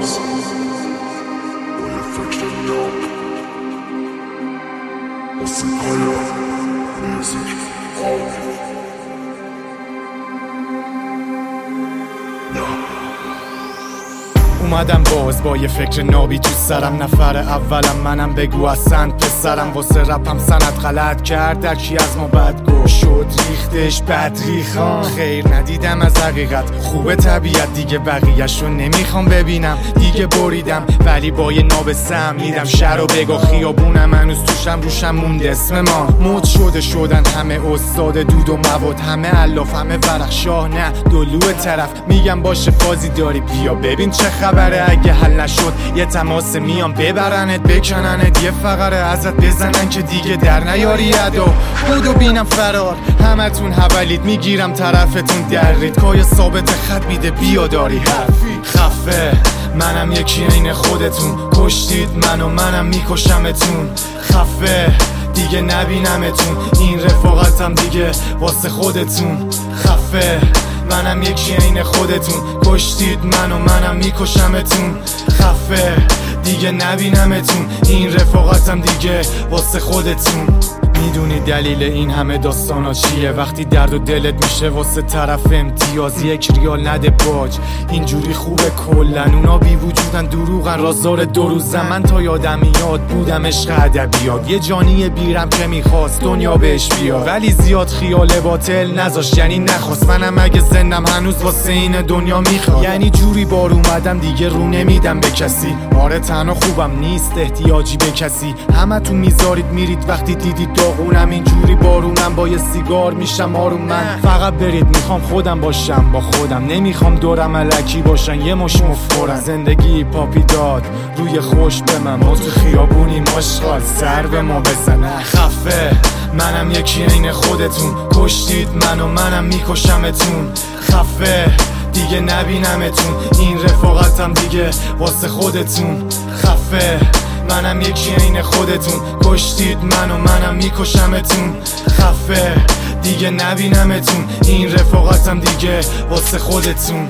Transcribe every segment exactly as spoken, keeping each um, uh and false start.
اومدم باز با یه فکر نابی تو سرم، نفر اولم منم، بگو از سند پسرم. واسه رپم سند غلط کرد، در کی از ما بد گفت شد ریختش بد ریخان. خیر ندیدم از حقیقت، خوبه طبیعت دیگه، بقیه‌شو نمیخوام ببینم دیگه. بریدم ولی با یه ناب سم میدم شهر و بگو خیابونم هنوز توشم، روشم موند اسم ما. مد شده شدن همه استاد دود و مواد، همه الاف، همه ورق شاه، نه دلو طرف. میگم باشه فازی داری، بیا ببین چه خبره. اگه حل نشد یه تماس میام، ببرنت بکننت، یه فقره ازت بزنن که دیگه در نیاری ادا. بودو بینم فرار، همتون حولید، میگیرم طرفتون درید. کای ثابت خط میده بیا داری حرفی خفه. منم یکی عین خودتون، کشتید منو منم میکشمتون. خفه دیگه نبینمتون، این رفاقتم دیگه واسه خودتون. خفه منم یکی عین خودتون، کشتید منو منم میکشمتون. خفه دیگه نبینمتون، این رفاقتم دیگه واسه خودتون. میدونی دلیل این همه داستانا چیه؟ وقتی درد و دلت میشه واسه طرف امتیاز، یک ریال نده باج. اینجوری خوبه کلن، اونا بی وجودن، دروغن، رازدار دو روزن. من تا یادم میاد بودم عشق ادبیات، یه جانی بیرم که میخواست دنیا بهش بیاد، ولی زیاد خیال باطل نذاشت، یعنی نخواست. منم اگه زندم هنوز واسه این دنیا میخواد، یعنی جوری بار اومدم دیگه رو نمیدم به کسی. آره تنها خوبم نیست احتیاجی به کسی، همتون میذارید میرید وقتی دیدید داغونم. اینجوری بارونم با یه سیگار میشم آروم. من فقط برید، میخوام خودم باشم با خودم، نمیخوام دورم الکی باشن یه مش مفخورن. زندگی پاپی داد روی خوش به من، ما تو خیابونی مشغال سر به ما بزنه. خفه منم یکی عین خودتون، کشتید منو منم میکشمتون. خفه دیگه نبینمتون، این رفاقتم دیگه واسه خودتون. خفه منم یکی عین خودتون، کشتید منو منم میکشمتون. خفه دیگه نبینمتون، این رفاقتم دیگه واسه خودتون.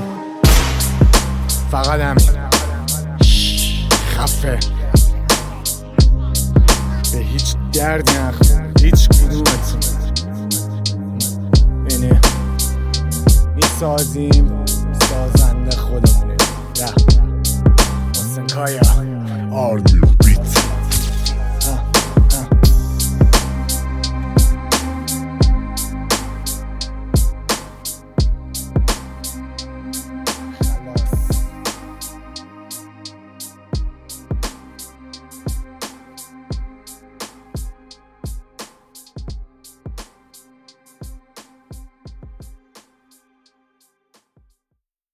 فقط همین. خفه به هیچ درد نخور، هیچ کدومتون. اینه میسازیم